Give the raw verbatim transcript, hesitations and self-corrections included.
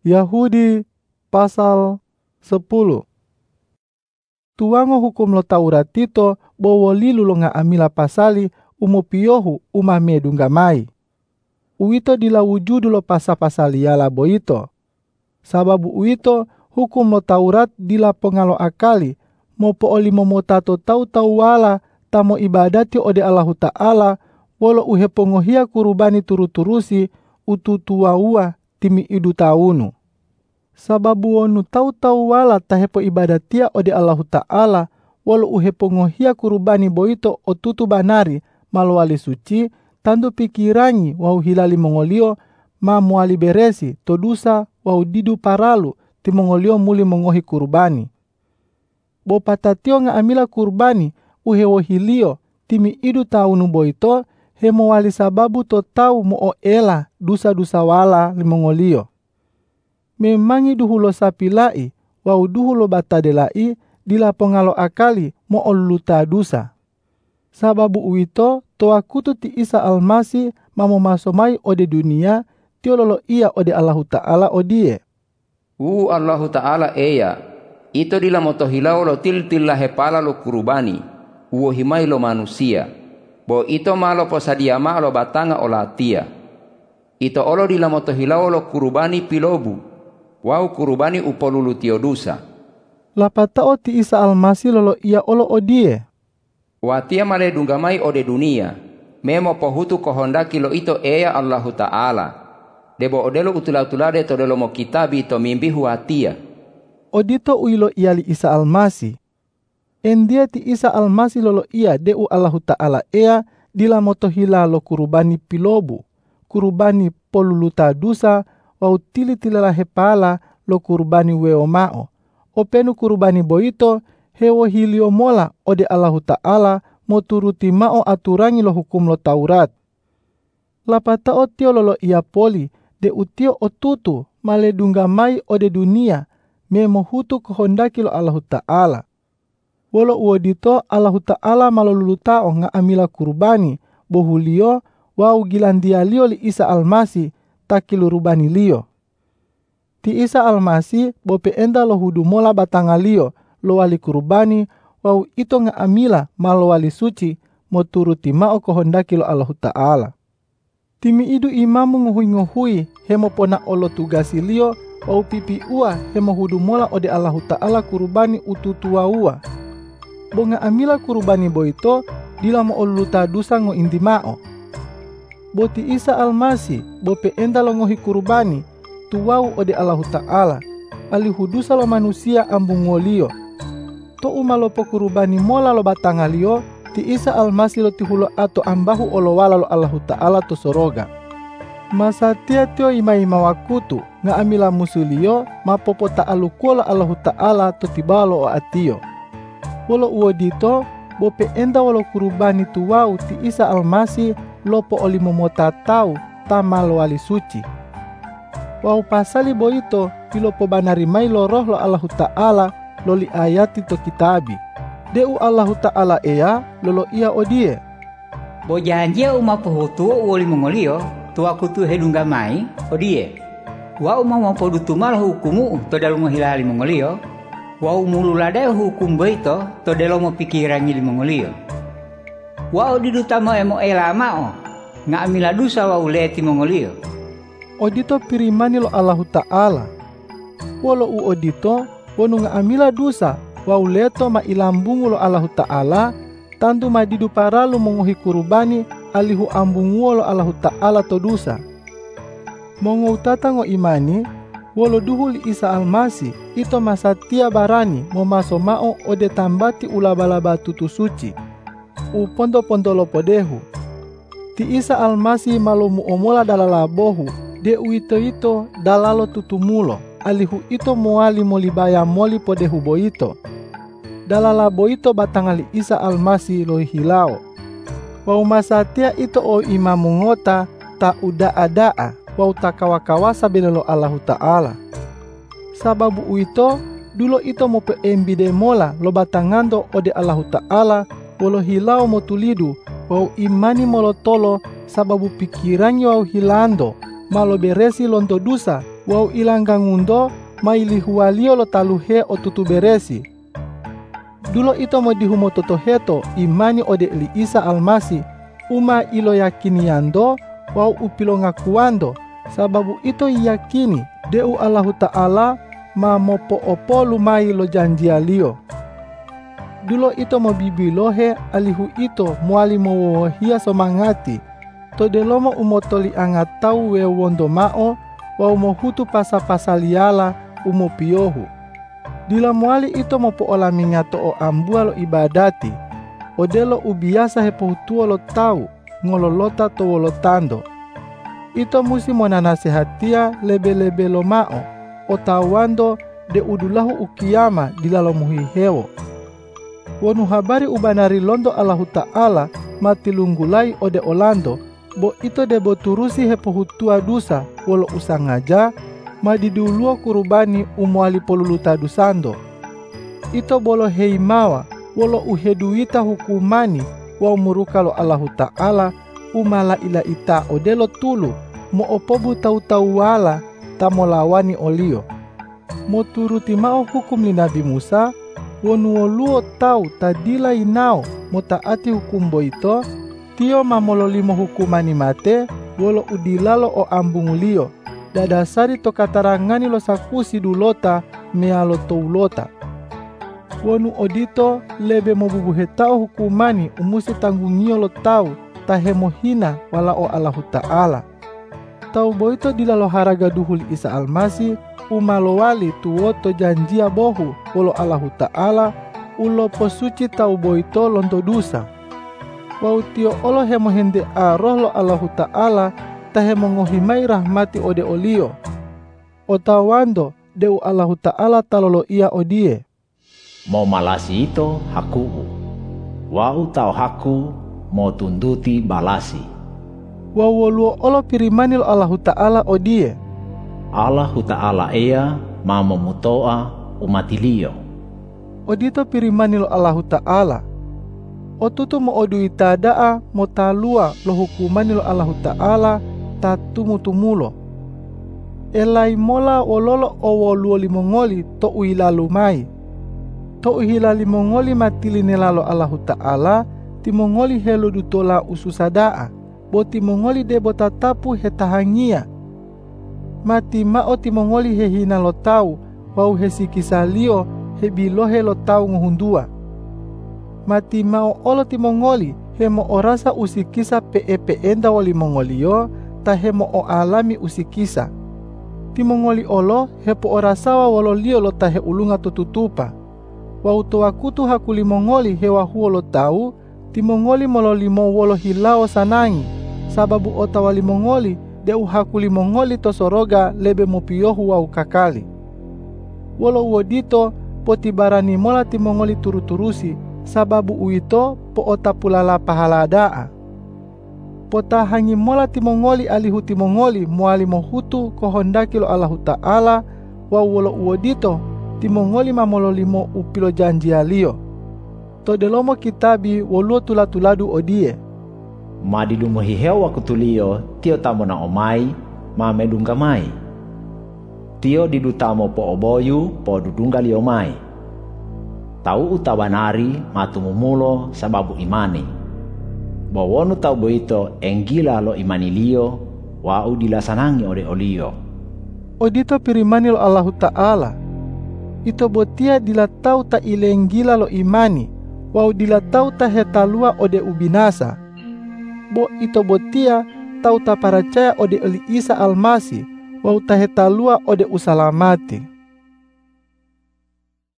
Yahudi pasal sepuluh. Tuango hukum lo Taurat tito bowo lilu lo nga amila pasali umo piyohu uma medungga mai. Uito dilawujudu lo pasa-pasali yala boito. Sababu uito hukum lo Taurat dila pongalo akali mopo oli momotato tau-tau wala tamo ibadati ode Allahu Ta'ala wolo uhe pongohia kurubani turu-turusi ututuaua timi idu taunu. Sababu wonu tau-tau wala tahepo ibadatia ode Allahu Ta'ala wolo uhe pongohia kurubani boito otutu banari malwali suci tandu pikirangi wau hilali mongolio ma muali beresi todusa wau didu paralu ti mongolio muli mongohi kurubani. Bo patatio nga amila kurbani uhe wohilio timi idu taunu boito hemo wali sababu to tau mo o ela dusa-dusa wala limongolio. Memangi duhulo sapilai wau duhulo batadelai dila pongalo akali mo oluta dusa. Sababu uito toa kutu ti Isa Almasi mamo masomai ode dunia tiololo ia ode Allahu Ta'ala odie. U Allahu Ta'ala eya ito dila motohilao lo til-til lahe pala lo kurubani uo himai lo manusia bo ito malo posadia ma lo batanga olatia. Ito olo dila motohilao lo kurubani pilobu wau kurubani upolulu tiodusa. Lapatao ti Isa Almasi lolo ia olo odie. Watia male dunggamai ode dunia memo pohutu kohondaki lo ito eya Allahu Ta'ala debo odelo utula-utulade to delo mo kitabi to mimbi huatia. Odito uilo iali Isa Almasi. Endia ti Isa Almasi lolo ia deu Allahu Ta'ala ea dila motohila lo kurubani pilobu, kurubani poluluta dusa wau tili-tilala hepala lo kurubani weomao. Openu kurubani boito hewo hilio mola ode Allahu Ta'ala moturuti mao aturangi lo hukum lo Taurat. Lapatao tio lolo ia poli de utio otutu male dunggamai ode dunia memo hutu kohondaki lo Allahu Ta'ala. Wolo uodito Allahu Ta'ala malolulutao nga amila kurbani bohulio wau gilandia lio li Isa Almasi takilu rubani lio. Ti Isa Almasi bope enda lo hudu mola batangalio lo wali kurbani wau ito nga amila malo wali suci moturuti mao kohondaki lo Allahu Ta'ala. Timi idu imamu nguhui-nguhui hemo pona olo tugasi lio wau pipi ua hemo hudu mola ode Allahu Ta'ala kurubani ututua ua. Bonga amila kurubani boito dila mo oluta dusa ngo indi mao. Boti Isa Almasi bope enda lo ngohi kurubani tuwau ode Allahu Ta'ala ali hudusa lo manusia ambungolio. To umalopo kurubani mola lo batangalio ti Isa Almasi lo tihulo ato ambahu olo wala lo Allahu Ta'ala to soroga. Masa tia tio ima-ima wakutu nga amila musulio mapopo ta'alukuo lo Allahu Ta'ala to tibalo o atio. Wolo uodito bope enda walo kurubani tuwau ti Isa Almasi lopo oli momota tau tamal wali suci. Wau pasali boito pilopo banarimai lo roh lo Allahu Ta'ala loli ayati to kitabi. Deu Allahu Ta'ala ea lolo ia odie. Bo janjia uma pohutu woli mongolio tua kutu hedunggamai odie. Wa uma mopodutumal hukumu to dalu hilali mongolio. Wa umululade hukum boito to delo mo pikirangi li mongolio. Wa odidutamo emo elamao nga amila dusa wa uleti mongolio. Odito pirimani lo Allahu Ta'ala. Wolo u odito wonu nga amila dusa wa uleto ma ilambungu lo Allahu Ta'ala tandu madidu paralu mongohi kurubani alihu ambunguo lo Allahu Ta'ala to dusa. Mongo utata ngo imani wolo duhuli Isa Almasi ito masatia barani momaso mao ode tambati ulabalaba tutu suci. Upondo-pondo lo podehu. Ti Isa Almasi malumu omola dalala bohu de uito ito dalalo tutumulo alihu ito moali molibaya moli podehu boito. Dalala boito batangali Isa Almasi lo hilao. Wau masatia ito o imamu ngota ta uda-adaa wau takawa-kawasa belelo Allahu Ta'ala. Sababu uito dulo ito mo peembide mola lo batangando ode Allahu Ta'ala wolo hilao mo tulidu wau imani molo tolo sababu pikirangi wau hilando malo beresi lonto dusa wau ilanggangundo mailihualio lo taluhe o tutu beresi. Dulo ito mo dihumo totoheto imani ode li Isa Almasi uma ilo yakiniando wau upilo ngakuando, sababu ito yakini deu Allahu Ta'ala ma mopo-opo lumai lo janjialio. Dulo ito mo bibilohe alihu ito muali mo wohia somangati, to delomo umotoli angatau we wondo mao wau mo hutu pasa-pasaliala umo piohu. Dila muali ito mo poola mingato o ambua lo ibadati, odelo ubiasa hepohutuo lo tau ngololota to wolotando. Ito musi mona nasihatia lebe-lebe lo mao, o tawando de udulahu ukiyama dilalo muhihewo. Wonu habari ubanari londo Allahu Ta'ala matilunggulai ode olando, bo ito de boturusi hepohutua dusa wolo usangaja madiduluo kurubani umuali poluluta dusando. Ito bolo heimawa wolo uheduita hukumani wa umuruka lo Allahu Ta'ala umala ila ita odelo tulu mo opobu tau-tau wala tamolawani olio. Mo turuti mao hukum ni Nabi Musa, wonu luo tau tadila inao mo taati hukum boito, tio mamololimo hukumani mate wolo udilalo o ambungulio, dadasari to katarangani lo sakusi dulota mealo toulota. Wonu odito lebe mobubuhetao hukumani umusi tanggungio lo tau tahemohina wala o Allahu Ta'ala. Tau boito dilalo haraga duhul Isa Almasi umalowali tuwoto janjia bohu wolo Allahu Ta'ala ulo posuci tau boito lonto dusa. Wau tio olo hemohende aroh lo Allahu Ta'ala tahemongohimai rahmati ode olio. Otawando deu Allahu Ta'ala talolo ia odie. Mo malasi ito haku'u, wau tau haku mo tunduti balasi. Wawoluo olo pirimanil Allahu Ta'ala odie. Allahu Ta'ala ea ma memutoa umatilio. Odito pirimanil Allahu Ta'ala. Otutu mo oduita daa mo talua lo hukumanil Allahu Ta'ala tatumuumulo. Elai mola ololo owoluo limongoli to uilalumai. To uhilali mongoli matili nelalo Allahu Ta'ala timongoli helo dutola ususadaa. Boti mongoli debo tatapu hetahangia. Mati mao timongoli hehina lo tau, wau hesikisalio hebilohe lo tau nguhundua. Mati mao olo timongoli hemo orasa usikisa pe-pe-enda wali mongolio ta hemo o alami usikisa. Timongoli olo hepo orasawa wololio lo tahe ulunga tututupa. Wau toakutu hakuli mongoli hewa huo lo tau, timongoli mololimo wolo hilao sanangi, sababu otawali mongoli deu hakuli mongoli tosoroga lebe mopiohu wa ukakali. Wolo wodito potibarani mola timongoli turuturusi, sababu uito po otapulala pahaladaa. Potahangi mola timongoli alihu timongoli muali mohutu kohondaki lo Allahu Ta'ala, wa wolo wodito timongoli mamololimo upilo janjialio. Todelomo kitabi woluo tulatuladu odie. Madilumo hihewa kutulio tio tamona omai ma medunggamai. Tio didutamo po oboyu po dudunggali omai. Tau utabanari matumumulo sababu imani. Bawonu tau boito enggila lo imanilio wa udilasanangi ode olio. Odito pirimanil Allahu Ta'ala. Ito botia dilatau ta ilenggila lo imani. Wau dilatau ta hetalua ode ubinasa. Bo ito botia tau ta paracaya ode eli Isa Almasi. Wau ta hetalua ode usalamati.